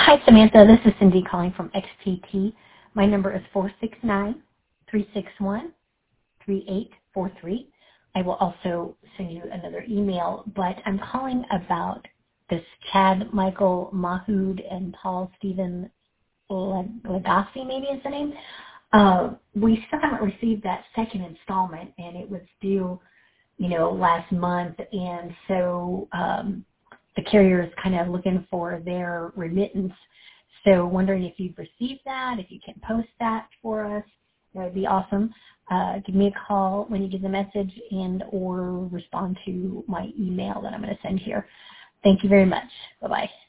Hi, Samantha. This is Cindy calling from XPT. My number is 469-361-3843. I will also send you another email, but I'm calling about this Chad, Michael, Mahood, and Paul Stephen Legassi, maybe is the name. We still haven't received that second installment, and it was due, last month, and so the carrier is kind of looking for their remittance. So wondering if you've received that, if you can post that for us, that would be awesome. Give me a call when you get the message and or respond to my email that I'm going to send here. Thank you very much. Bye-bye.